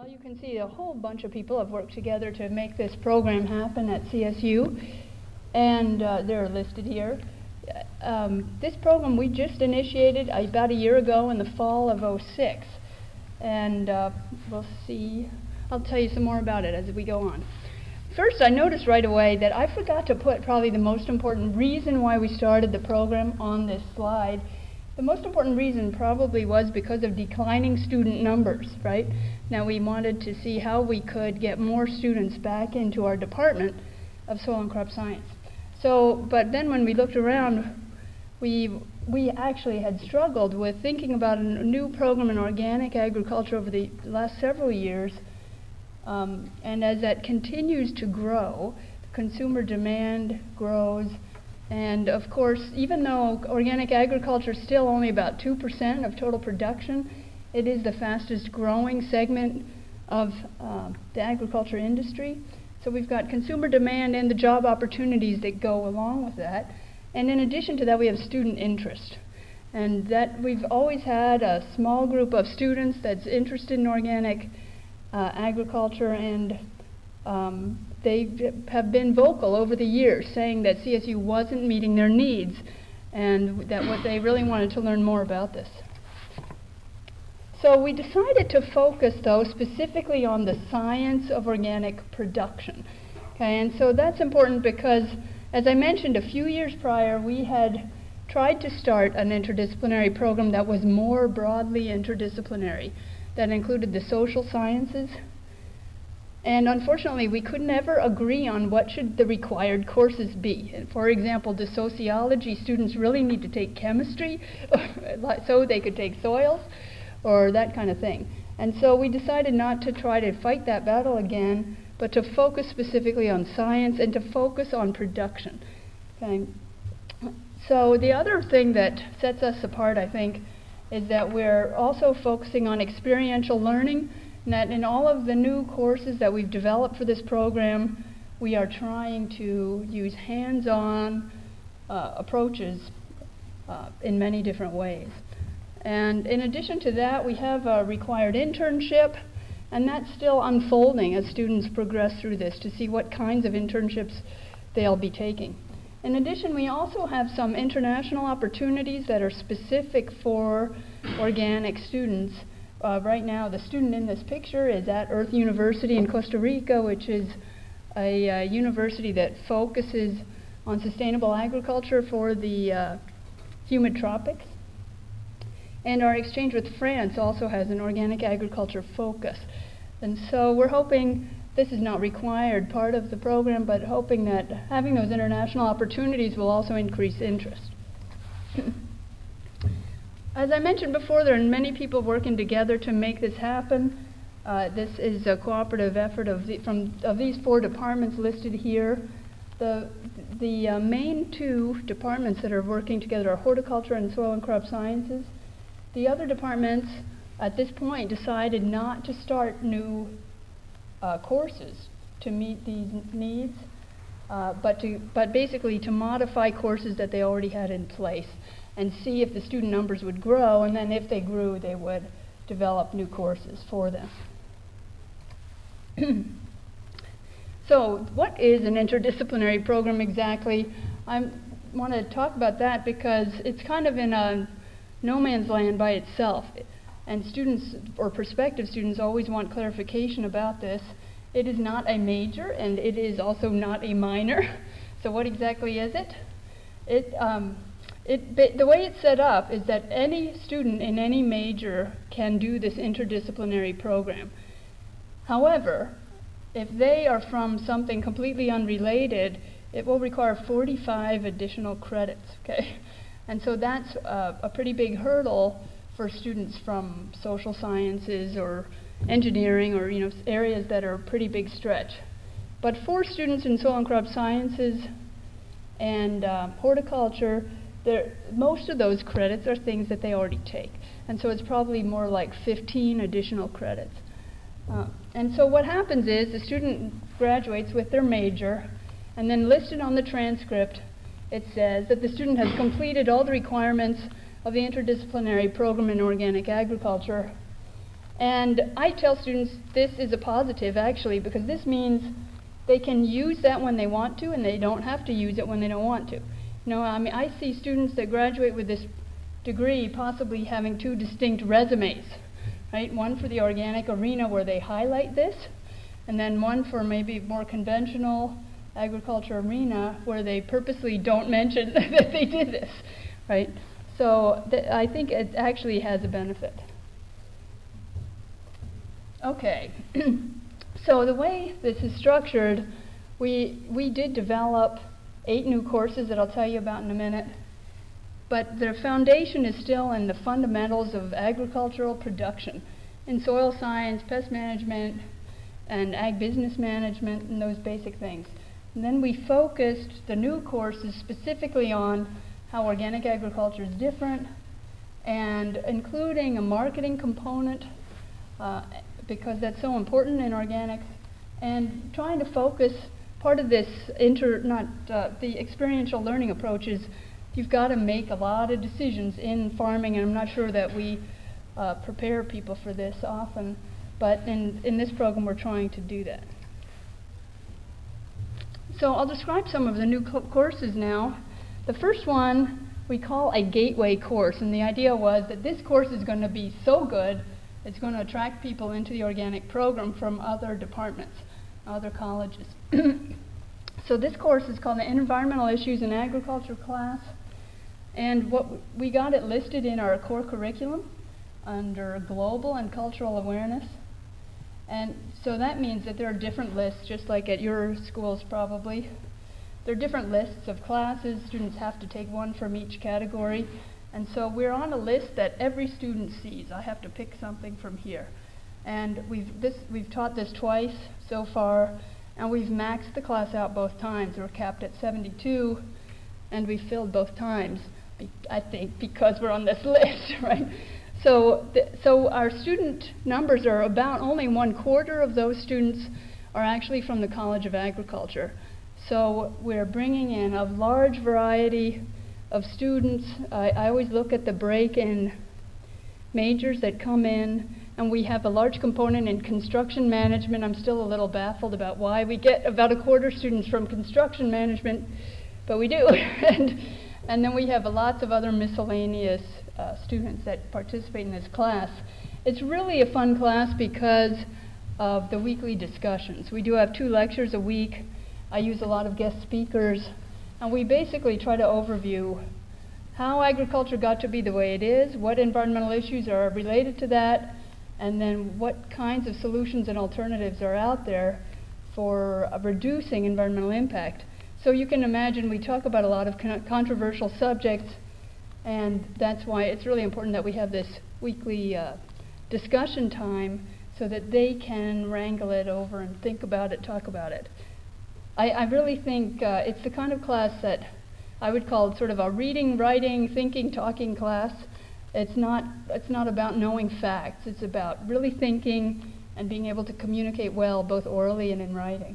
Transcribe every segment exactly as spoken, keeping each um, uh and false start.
Well, you can see a whole bunch of people have worked together to make this program happen at C S U, and uh, they're listed here. Um, this program we just initiated about a year ago in the fall of oh six, and uh, we'll see, I'll tell you some more about it as we go on. First, I noticed right away that I forgot to put probably the most important reason why we started the program on this slide. The most important reason probably was because of declining student numbers, right? Now we wanted to see how we could get more students back into our department of soil and crop science. So, but then when we looked around, we we actually had struggled with thinking about a new program in organic agriculture over the last several years. Um, and as that continues to grow, consumer demand grows. And of course, even though organic agriculture is still only about two percent of total production, it is the fastest growing segment of uh, the agriculture industry. So we've got consumer demand and the job opportunities that go along with that. And in addition to that, we have student interest. And that we've always had a small group of students that's interested in organic uh, agriculture, and um, they have been vocal over the years saying that C S U wasn't meeting their needs and that what they really wanted to learn more about this. So we decided to focus, though, specifically on the science of organic production. Okay, and so that's important because, as I mentioned, a few years prior, we had tried to start an interdisciplinary program that was more broadly interdisciplinary, that included the social sciences. And unfortunately, we could never agree on what should the required courses be. And for example, the sociology students really need to take chemistry so they could take soils, or that kind of thing. And so we decided not to try to fight that battle again, but to focus specifically on science and to focus on production. Okay. So the other thing that sets us apart, I think, is that we're also focusing on experiential learning, and that in all of the new courses that we've developed for this program, we are trying to use hands-on uh, approaches uh, in many different ways. And in addition to that, we have a required internship, and that's still unfolding as students progress through this to see what kinds of internships they'll be taking. In addition, we also have some international opportunities that are specific for organic students. Uh, right now, the student in this picture is at Earth University in Costa Rica, which is a uh, university that focuses on sustainable agriculture for the uh, humid tropics. And our exchange with France also has an organic agriculture focus. And so we're hoping, this is not required part of the program, but hoping that having those international opportunities will also increase interest. As I mentioned before, there are many people working together to make this happen. Uh, this is a cooperative effort of, the, from, of these four departments listed here. The, the uh, main two departments that are working together are horticulture and soil and crop sciences. The other departments at this point decided not to start new uh, courses to meet these needs, uh, but, to, but basically to modify courses that they already had in place and see if the student numbers would grow, and then if they grew, they would develop new courses for them. So what is an interdisciplinary program exactly? I want to talk about that because it's kind of in a no man's land by itself, and students or prospective students always want clarification about this. It is not a major, and it is also not a minor. So what exactly is it? It, um, it the way it's set up is that any student in any major can do this interdisciplinary program. However, if they are from something completely unrelated, it will require forty-five additional credits. Okay. And so that's uh, a pretty big hurdle for students from social sciences or engineering, or you know, areas that are a pretty big stretch. But for students in soil and crop sciences and uh, horticulture, most of those credits are things that they already take. And so it's probably more like fifteen additional credits. Uh, and so what happens is the student graduates with their major, and then listed on the transcript it says that the student has completed all the requirements of the interdisciplinary program in organic agriculture And I tell students this is a positive, actually, because this means they can use that when they want to, and they don't have to use it when they don't want to. You know, I mean, I see students that graduate with this degree possibly having two distinct resumes, right? One for the organic arena where they highlight this, and then one for maybe more conventional agriculture arena where they purposely don't mention that they did this, right? So th I think it actually has a benefit. Okay, so the way this is structured, we, we did develop eight new courses that I'll tell you about in a minute, but the foundation is still in the fundamentals of agricultural production, in soil science, pest management, and ag business management, and those basic things. And then we focused the new courses specifically on how organic agriculture is different, and including a marketing component, uh, because that's so important in organics, and trying to focus part of this inter, not uh, the experiential learning approach is you've got to make a lot of decisions in farming, and I'm not sure that we uh, prepare people for this often, but in, in this program we're trying to do that. So I'll describe some of the new co courses now. The first one we call a gateway course, and the idea was that this course is going to be so good it's going to attract people into the organic program from other departments, other colleges. So this course is called the Environmental Issues in Agriculture class, and what we got it listed in our core curriculum under Global and Cultural Awareness. And so that means that there are different lists, just like at your schools probably. There are different lists of classes. Students have to take one from each category. And so we're on a list that every student sees. I have to pick something from here. And we've, this, we've taught this twice so far, and we've maxed the class out both times. We're capped at seventy-two, and we filled both times, be I think, because we're on this list, right? So, th so our student numbers are about only one quarter of those students are actually from the College of Agriculture. So we're bringing in a large variety of students. I, I always look at the break-in majors that come in, and we have a large component in construction management. I'm still a little baffled about why we get about a quarter students from construction management, but we do. and, and then we have uh, lots of other miscellaneous uh, students that participate in this class. It's really a fun class because of the weekly discussions. We do have two lectures a week. I use a lot of guest speakers. And we basically try to overview how agriculture got to be the way it is, what environmental issues are related to that, and then what kinds of solutions and alternatives are out there for uh, reducing environmental impact. So you can imagine we talk about a lot of con controversial subjects, and that's why it's really important that we have this weekly uh, discussion time so that they can wrangle it over and think about it, talk about it. I, I really think uh, it's the kind of class that I would call sort of a reading, writing, thinking, talking class. It's not, it's not about knowing facts. It's about really thinking and being able to communicate well, both orally and in writing.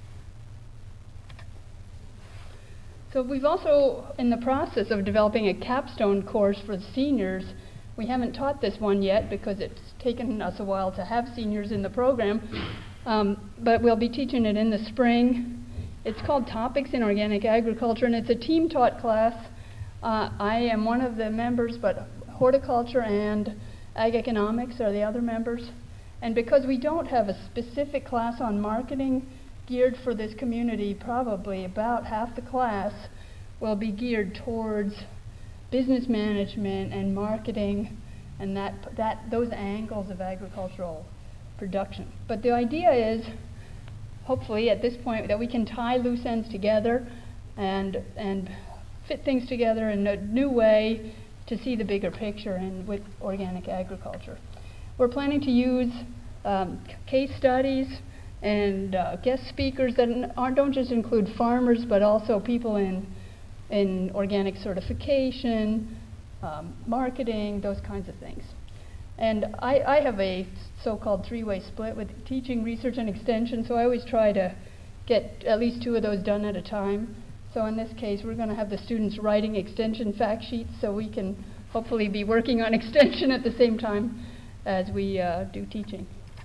So we've also, in the process of developing a capstone course for the seniors. We haven't taught this one yet because it's taken us a while to have seniors in the program, um, but we'll be teaching it in the spring. It's called Topics in Organic Agriculture, and it's a team-taught class. Uh, I am one of the members, but horticulture and ag economics are the other members. And because we don't have a specific class on marketing geared for this community, probably about half the class will be geared towards business management and marketing and that, that, those angles of agricultural production. But the idea is, hopefully at this point, that we can tie loose ends together and, and fit things together in a new way to see the bigger picture in, with organic agriculture. We're planning to use um, case studies and uh, guest speakers that aren't, don't just include farmers, but also people in, in organic certification, um, marketing, those kinds of things. And I, I have a so-called three-way split with teaching, research, and extension, so I always try to get at least two of those done at a time. So in this case, we're going to have the students writing extension fact sheets so we can hopefully be working on extension at the same time. as we uh, do teaching.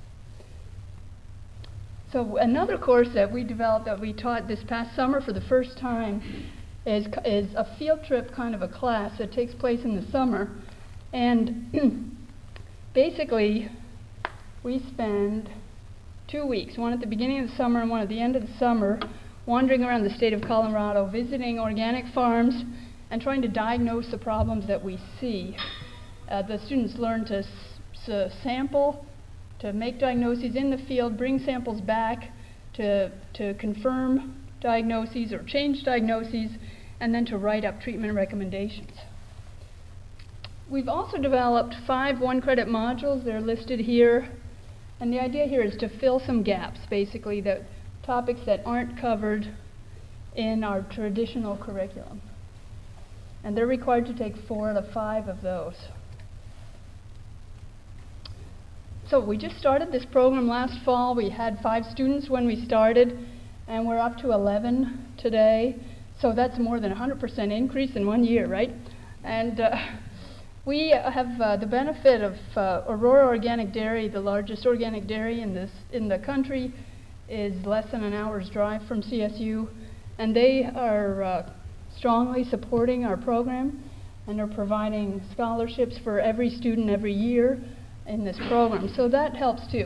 So another course that we developed that we taught this past summer for the first time is, is a field trip kind of a class that takes place in the summer. And basically, we spend two weeks, one at the beginning of the summer and one at the end of the summer, wandering around the state of Colorado, visiting organic farms and trying to diagnose the problems that we see. Uh, the students learn to s s sample, to make diagnoses in the field, bring samples back to, to confirm diagnoses or change diagnoses, and then to write up treatment recommendations. We've also developed five one-credit modules. They're listed here. And the idea here is to fill some gaps, basically, that topics that aren't covered in our traditional curriculum. And they're required to take four out of five of those. So we just started this program last fall. We had five students when we started, and we're up to eleven today. So that's more than a one hundred percent increase in one year, right? And uh, we have uh, the benefit of uh, Aurora Organic Dairy, the largest organic dairy in this in the country, is less than an hour's drive from C S U, and they are uh, strongly supporting our program and are providing scholarships for every student every year in this program. So that helps too.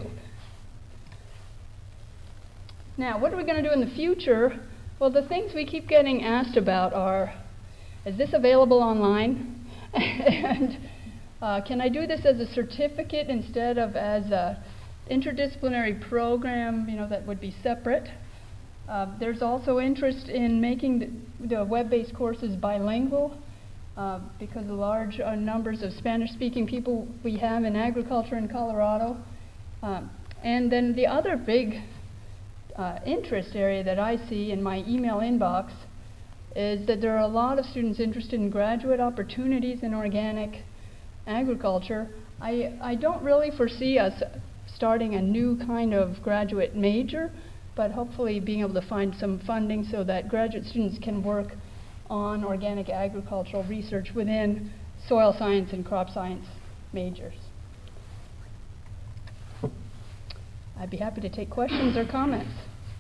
Now, what are we going to do in the future? Well, the things we keep getting asked about are, is this available online? And uh, can I do this as a certificate instead of as a interdisciplinary program, you know, that would be separate? Uh, there's also interest in making the, the web-based courses bilingual uh, because of the large uh, numbers of Spanish-speaking people we have in agriculture in Colorado. Um, and then the other big uh, interest area that I see in my email inbox is that there are a lot of students interested in graduate opportunities in organic agriculture. I, I don't really foresee us starting a new kind of graduate major, but hopefully being able to find some funding so that graduate students can work on organic agricultural research within soil science and crop science majors. I'd be happy to take questions or comments.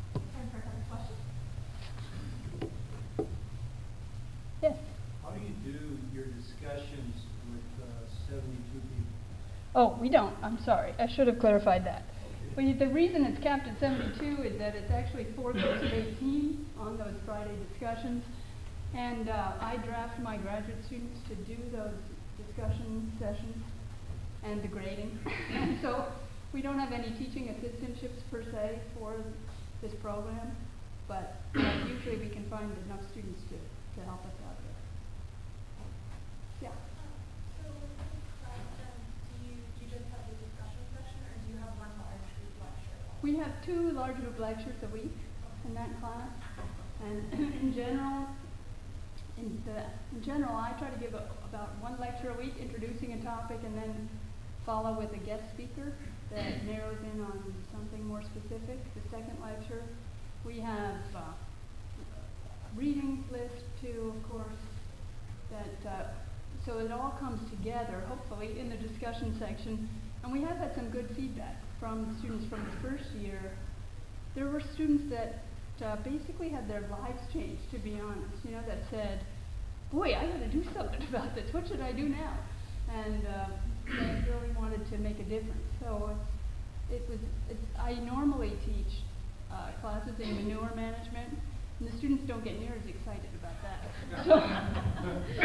Yes? How do you do your discussions with uh, seventy-two people? Oh, we don't. I'm sorry. I should have clarified that. Well, the reason it's capped at seventy-two is that it's actually four groups of eighteen on those Friday discussions. And uh, I draft my graduate students to do those discussion sessions and the grading. And so we don't have any teaching assistantships per se for this program, but uh, usually we can find enough students to, to help us out there. Yeah. So with this class, um, do you, do you just have a discussion session, or do you have one large group lecture? We have two large group lectures a week in that class, and in general, in, the, in general, I try to give a, about one lecture a week introducing a topic, and then follow with a guest speaker that narrows in on something more specific. The second lecture, we have uh, a reading list too, of course, that uh, so it all comes together, hopefully, in the discussion section. And we have had some good feedback from the students from the first year. There were students that uh, basically had their lives changed, to be honest, you know, that said, boy, I got to do something about this. What should I do now? And uh, they really wanted to make a difference. So it's, it was, it's, I normally teach uh, classes in manure management, and the students don't get near as excited about that. So,